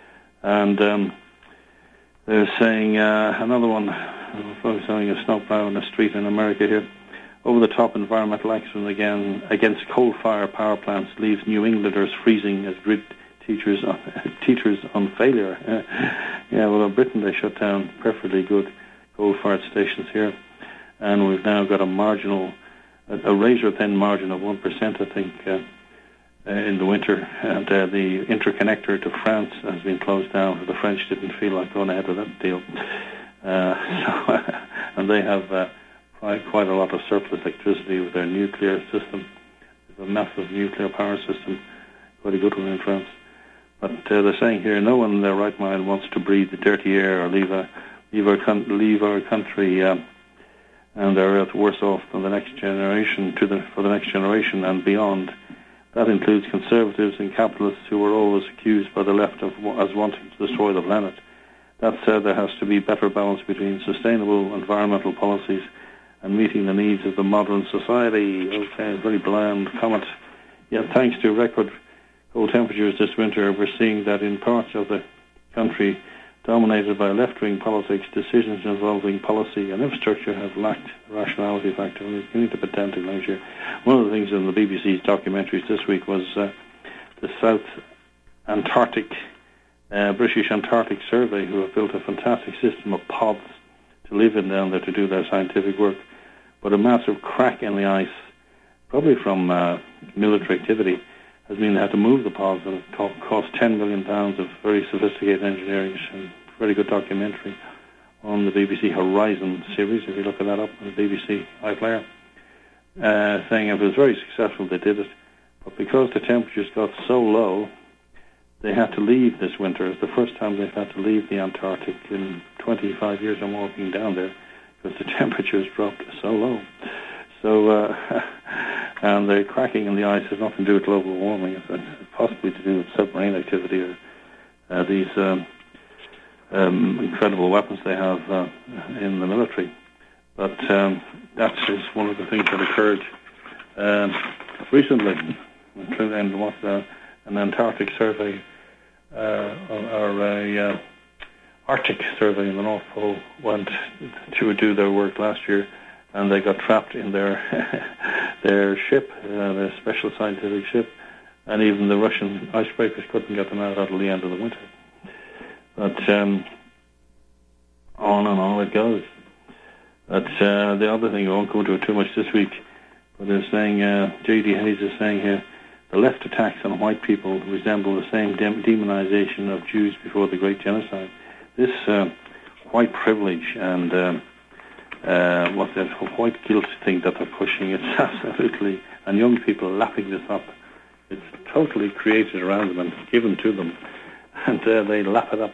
And um, they're saying uh, another one, folks having a snowplow in the street in America here. Over-the-top environmental action again against coal-fired power plants leaves New Englanders freezing as grid teachers on, teachers on failure. Uh, yeah, well, in Britain they shut down perfectly good coal-fired stations here. And we've now got a marginal, a, a razor-thin margin of one percent, I think, uh, Uh, in the winter, and uh, the interconnector to France has been closed down. The French didn't feel like going ahead with that deal, uh, so, uh, and they have uh, quite, quite a lot of surplus electricity with their nuclear system. They have a massive nuclear power system, quite a good one in France. But uh, they're saying here, no one in their right mind wants to breathe the dirty air or leave a, leave our con- leave our country uh, and our Earth worse off than the next generation to the for the next generation and beyond. That includes conservatives and capitalists who were always accused by the left of as wanting to destroy the planet. That said, there has to be better balance between sustainable environmental policies and meeting the needs of the modern society. Okay, very bland comment. Yet, thanks to record cold temperatures this winter, we're seeing that in parts of the country dominated by left-wing politics, decisions involving policy and infrastructure have lacked the rationality factor. We need to pedantic language here. One of the things in the B B C's documentaries this week was uh, the South Antarctic, uh, British Antarctic Survey, who have built a fantastic system of pods to live in down there to do their scientific work. But a massive crack in the ice, probably from uh, military activity, has mean they had to move the pods, and it cost ten million pounds of very sophisticated engineering and very good documentary on the B B C Horizon series, if you look at that up on the B B C iPlayer, uh, saying it was very successful, they did it, but because the temperatures got so low, they had to leave this winter. It's the first time they've had to leave the Antarctic in twenty-five years I'm walking down there, because the temperatures dropped so low. So, uh, and the cracking in the ice has nothing to do with global warming. It's possibly to do with submarine activity or uh, these um, um, incredible weapons they have uh, in the military. But um, that is one of the things that occurred uh, recently. And what uh, an Antarctic survey uh, or a uh, Arctic survey in the North Pole went to do their work last year, and they got trapped in their their ship, uh, their special scientific ship, and even the Russian icebreakers couldn't get them out until the end of the winter. But um, on and on it goes. But uh, the other thing, I won't go into it too much this week, but they're saying, uh, J D Hayes is saying here, the left attacks on white people resemble the same dem- demonization of Jews before the Great Genocide. This uh, white privilege and um, uh, what the white guilt thing that they're pushing, it's absolutely, and young people lapping this up. It's totally created around them and given to them, and uh, they lap it up.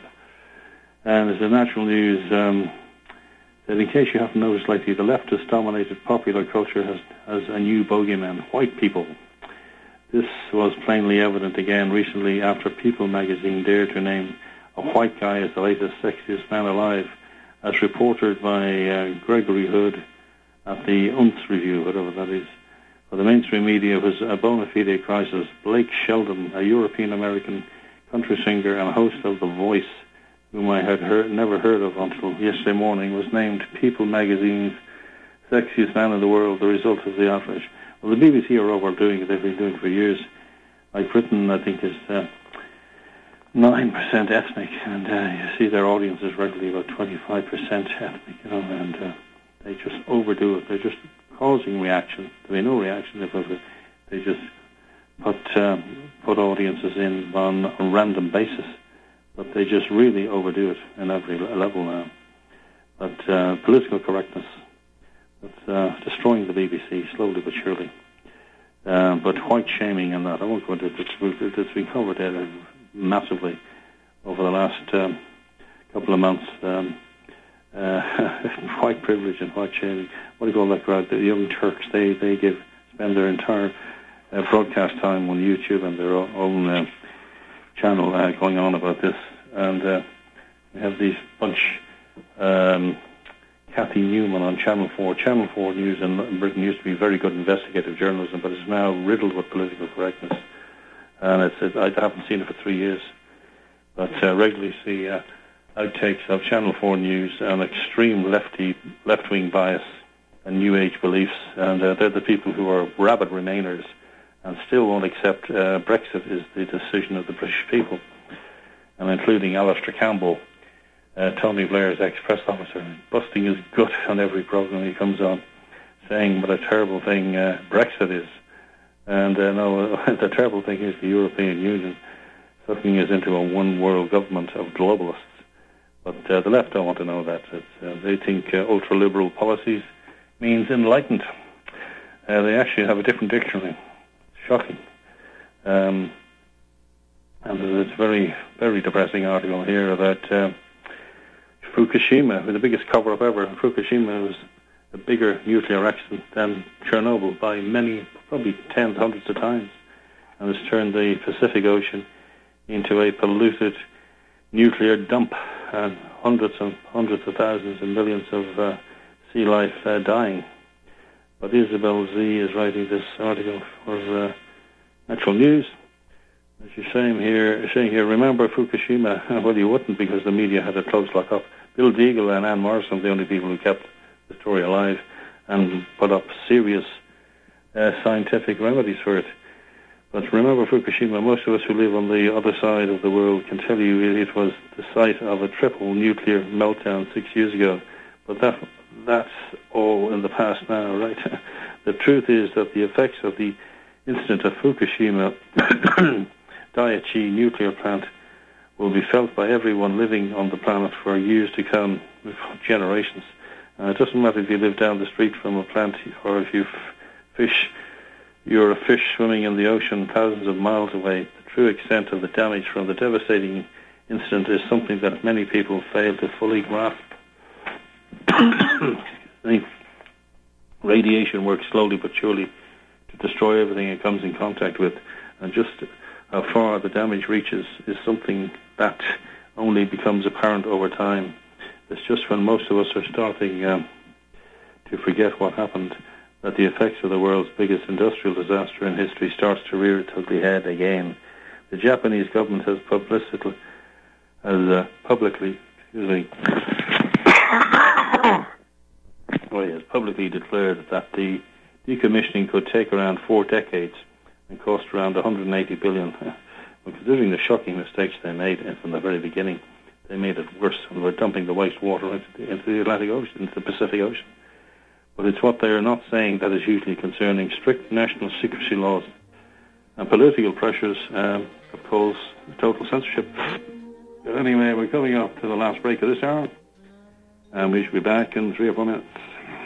And as the Natural News um, said, in case you haven't noticed lately, the leftist-dominated popular culture has, has a new bogeyman, white people. This was plainly evident again recently after People magazine dared to name a white guy as the latest sexiest man alive, as reported by uh, Gregory Hood at the U N T review, whatever that is. For the mainstream media was a bona fide crisis. Blake Sheldon, a European-American country singer and host of The Voice, whom I had heard, never heard of until yesterday morning, was named People magazine's sexiest man in the world, the result of the outrage. Well, the B B C are overdoing it. They've been doing it for years. Like Britain, I think, is uh, nine percent ethnic, and uh, you see their audience is regularly about twenty-five percent ethnic, you know, and uh, they just overdo it. They're just causing reaction. There'll be no reaction if they just put um, put audiences in on a random basis, but they just really overdo it in every level now. But uh, political correctness, it's uh, destroying the B B C slowly but surely. Uh, but white shaming and that, I won't go into it. It's, it's been covered uh, massively over the last um, couple of months. Um, uh, white privilege and white shaming. What do you call that crowd? The Young Turks. They they give spend their entire uh, broadcast time on YouTube and their own uh, channel uh, going on about this. And uh, we have these bunch. Um, Kathy Newman on Channel four. Channel four News in Britain used to be very good investigative journalism, but it's now riddled with political correctness. And it's, it, I haven't seen it for three years. But uh, regularly see uh, outtakes of Channel four News and extreme lefty, left-wing bias and New Age beliefs. And uh, they're the people who are rabid Remainers and still won't accept uh, Brexit is the decision of the British people. And including Alistair Campbell, Uh, Tony Blair's ex-press officer, busting his gut on every program he comes on, saying what a terrible thing uh, Brexit is. And uh, no, the terrible thing is the European Union sucking us into a one-world government of globalists. But uh, the left don't want to know that. It's, uh, they think uh, ultra-liberal policies means enlightened. Uh, they actually have a different dictionary. Shocking. Um, and there's a very, very depressing article here about Uh, Fukushima, with the biggest cover-up ever. Fukushima was a bigger nuclear accident than Chernobyl by many, probably tens, hundreds of times, and has turned the Pacific Ocean into a polluted nuclear dump, and hundreds and hundreds of thousands and millions of uh, sea life uh, dying. But Isabel Z is writing this article for uh, Natural News. She's saying here, saying here, remember Fukushima? Well, you wouldn't, because the media had a close lock up. Bill Deagle and Ann Morrison, the only people who kept the story alive and put up serious uh, scientific remedies for it. But remember Fukushima, most of us who live on the other side of the world can tell you it was the site of a triple nuclear meltdown six years ago. But that that's all in the past now, right? The truth is that the effects of the incident of Fukushima Daiichi nuclear plant will be felt by everyone living on the planet for years to come, generations. Uh, it doesn't matter if you live down the street from a plant or if you f- fish, you're a fish swimming in the ocean thousands of miles away. The true extent of the damage from the devastating incident is something that many people fail to fully grasp. Radiation works slowly but surely to destroy everything it comes in contact with, and just how far the damage reaches is something that only becomes apparent over time. It's just when most of us are starting um, to forget what happened that the effects of the world's biggest industrial disaster in history starts to rear its ugly head again. The Japanese government has publicly, has uh, publicly, excuse me, well, has publicly declared that the decommissioning could take around four decades and cost around one hundred eighty billion dollars. Well, considering the shocking mistakes they made from the very beginning, they made it worse, and were dumping the wastewater into the, into the Atlantic Ocean, into the Pacific Ocean. But it's what they are not saying that is hugely concerning. Strict national secrecy laws and political pressures um, have caused total censorship. But anyway, we're coming up to the last break of this hour, and we should be back in three or four minutes.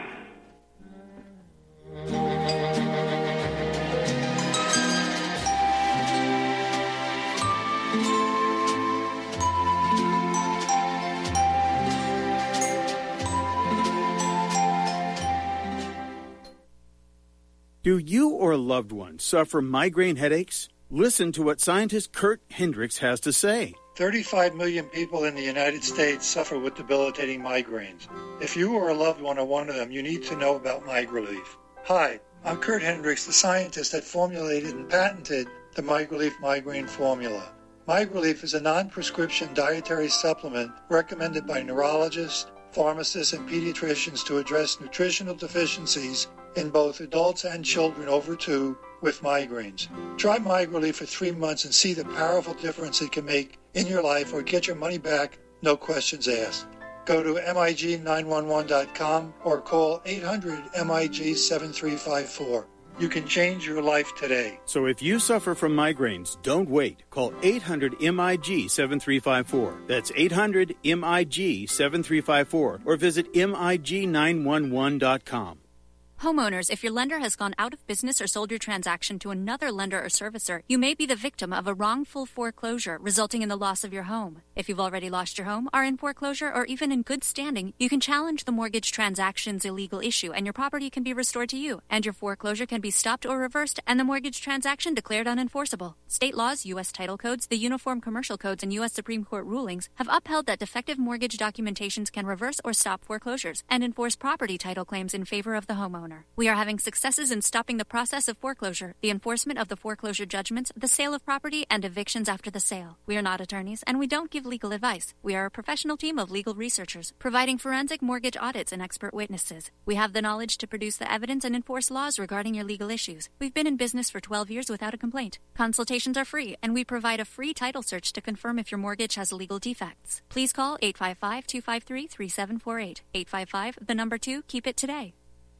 Do you or a loved one suffer migraine headaches? Listen to what scientist Kurt Hendricks has to say. thirty-five million people in the United States suffer with debilitating migraines. If you or a loved one are one of them, you need to know about MigraLief. Hi, I'm Kurt Hendricks, the scientist that formulated and patented the MigraLief migraine formula. MigraLief is a non-prescription dietary supplement recommended by neurologists, pharmacists, and pediatricians to address nutritional deficiencies in both adults and children over two with migraines. Try MigraLief for three months and see the powerful difference it can make in your life, or get your money back, no questions asked. Go to M I G nine one one dot com or call eight hundred M I G seven three five four. You can change your life today. So if you suffer from migraines, don't wait. Call eight hundred M I G seven three five four. That's eight hundred M I G seven three five four, or visit M I G nine one one dot com. Homeowners, if your lender has gone out of business or sold your transaction to another lender or servicer, you may be the victim of a wrongful foreclosure, resulting in the loss of your home. If you've already lost your home, are in foreclosure, or even in good standing, you can challenge the mortgage transaction's illegal issue, and your property can be restored to you, and your foreclosure can be stopped or reversed, and the mortgage transaction declared unenforceable. State laws, U S title codes, the Uniform Commercial Codes, and U S Supreme Court rulings have upheld that defective mortgage documentations can reverse or stop foreclosures and enforce property title claims in favor of the homeowner. We are having successes in stopping the process of foreclosure, the enforcement of the foreclosure judgments, the sale of property, and evictions after the sale. We are not attorneys, and we don't give legal advice. We are a professional team of legal researchers, providing forensic mortgage audits and expert witnesses. We have the knowledge to produce the evidence and enforce laws regarding your legal issues. We've been in business for twelve years without a complaint. Consultations are free, and we provide a free title search to confirm if your mortgage has legal defects. Please call eight five five, two five three, three seven four eight. eight five five, the number two, keep it today.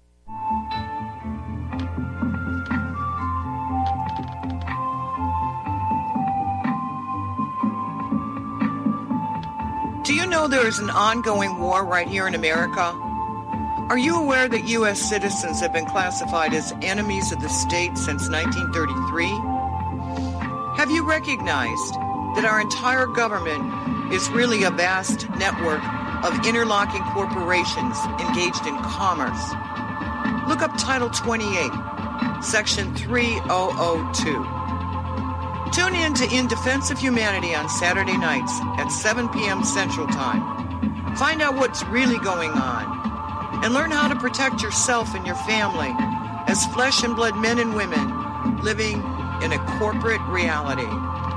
Do you know there is an ongoing war right here in America? Are you aware that U S citizens have been classified as enemies of the state since nineteen thirty-three? Have you recognized that our entire government is really a vast network of interlocking corporations engaged in commerce? Look up Title twenty-eight, Section three thousand two. Tune in to In Defense of Humanity on Saturday nights at seven p.m. Central Time. Find out what's really going on and learn how to protect yourself and your family as flesh and blood men and women living in a corporate reality.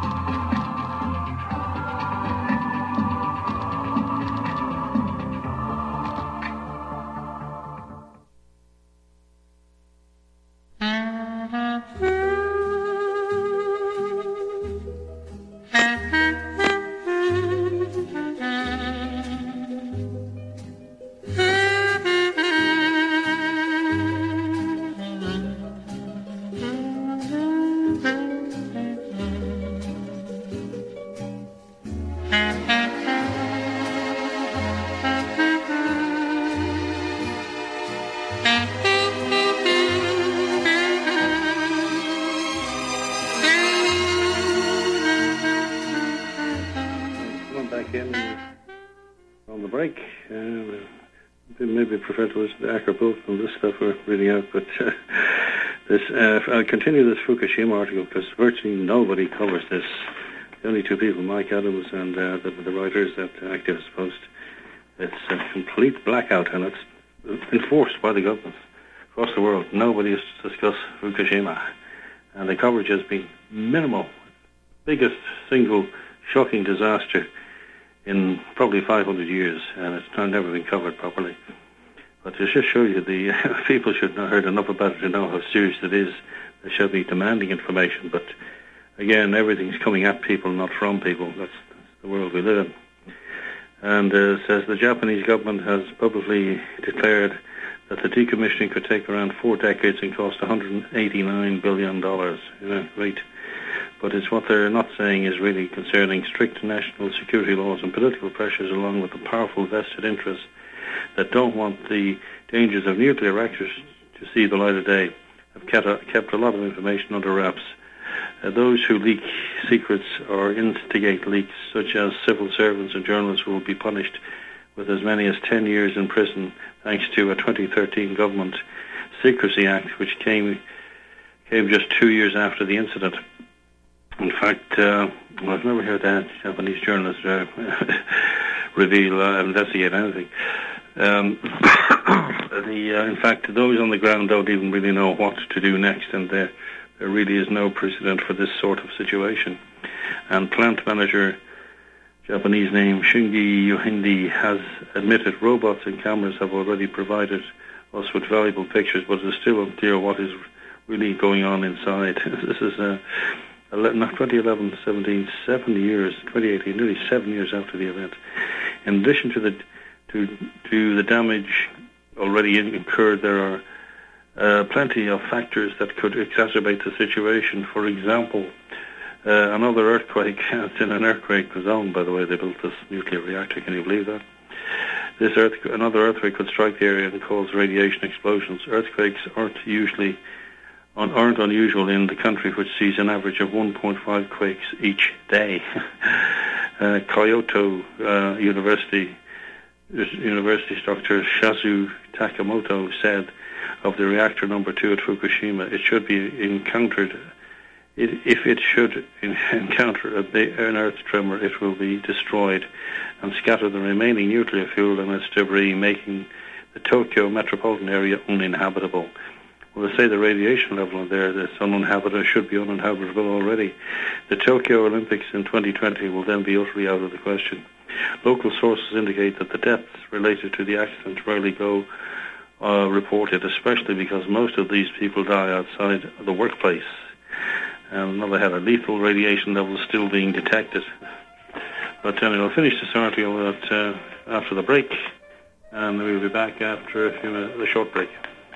But uh, this, uh, I'll continue this Fukushima article because virtually nobody covers this. The only two people, Mike Adams and uh, the, the writers at Activist Post. It's a complete blackout, and it's enforced by the governments across the world. Nobody has discussed Fukushima, and the coverage has been minimal. Biggest single shocking disaster in probably five hundred years, and it's never been covered properly. But to just show you, the uh, people should have heard enough about it to know how serious it is. They should be demanding information. But again, everything's coming at people, not from people. That's, that's the world we live in. And uh, it says the Japanese government has publicly declared that the decommissioning could take around four decades and cost one hundred eighty-nine billion dollars. Yeah, great. But it's what they're not saying is really concerning strict national security laws and political pressures, along with the powerful vested interests that don't want the dangers of nuclear reactors to see the light of day, have kept a, kept a lot of information under wraps. Uh, those who leak secrets or instigate leaks, such as civil servants and journalists, will be punished with as many as ten years in prison, thanks to a twenty thirteen Government Secrecy Act, which came came just two years after the incident. In fact, uh, well, I've never heard that Japanese journalists uh, reveal, uh, investigate anything. Um, the, uh, in fact, those on the ground don't even really know what to do next, and there, there really is no precedent for this sort of situation. And plant manager, Japanese name Shinji Yohindi, has admitted robots and cameras have already provided us with valuable pictures, but it is still unclear what is really going on inside. This is a uh, twenty eleven, seventeen, seven years, twenty eighteen, nearly seven years after the event. In addition to the to to the damage already incurred, there are uh, plenty of factors that could exacerbate the situation. For example, uh, another earthquake. It's in an earthquake zone, by the way. They built this nuclear reactor. Can you believe that? This earth, another earthquake could strike the area and cause radiation explosions. Earthquakes aren't usually aren't unusual in the country, which sees an average of one point five quakes each day. uh, Kyoto uh, University University Doctor Shazu Takamoto said of the reactor number two at Fukushima, it should be encountered. It, if it should in, encounter a big, an earth tremor, it will be destroyed and scatter the remaining nuclear fuel and its debris, making the Tokyo metropolitan area uninhabitable. Well, they say the radiation level there that's uninhabitable should be uninhabitable already. The Tokyo Olympics in twenty twenty will then be utterly out of the question. Local sources indicate that the deaths related to the accident rarely go uh, reported, especially because most of these people die outside the workplace. And another had a lethal radiation level still being detected. But anyway, I'll finish this article at, uh, after the break, and we'll be back after a few minutes, a short break.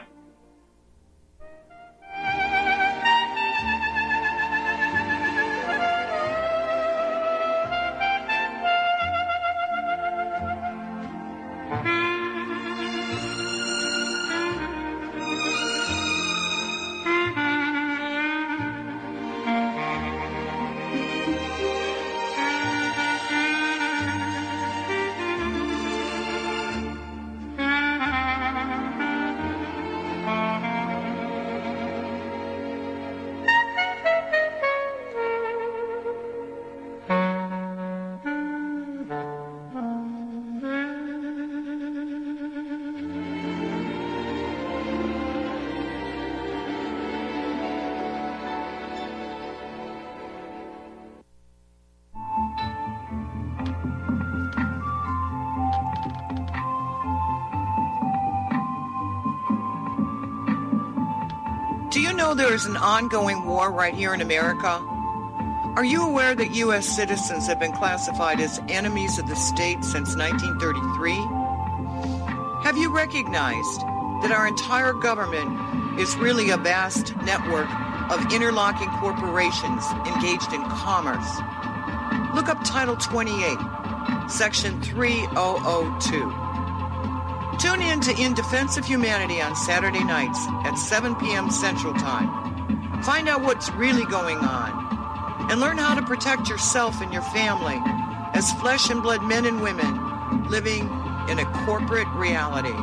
Do you know there is an ongoing war right here in America? Are you aware that U S citizens have been classified as enemies of the state since nineteen thirty-three? Have you recognized that our entire government is really a vast network of interlocking corporations engaged in commerce? Look up Title twenty-eight, Section three thousand two. Tune in to In Defense of Humanity on Saturday nights at seven p.m. Central Time. Find out what's really going on and learn how to protect yourself and your family as flesh and blood men and women living in a corporate reality.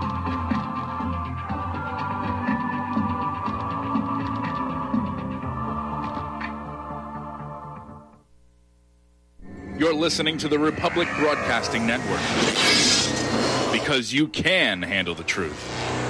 You're listening to the Republic Broadcasting Network. Because you can handle the truth.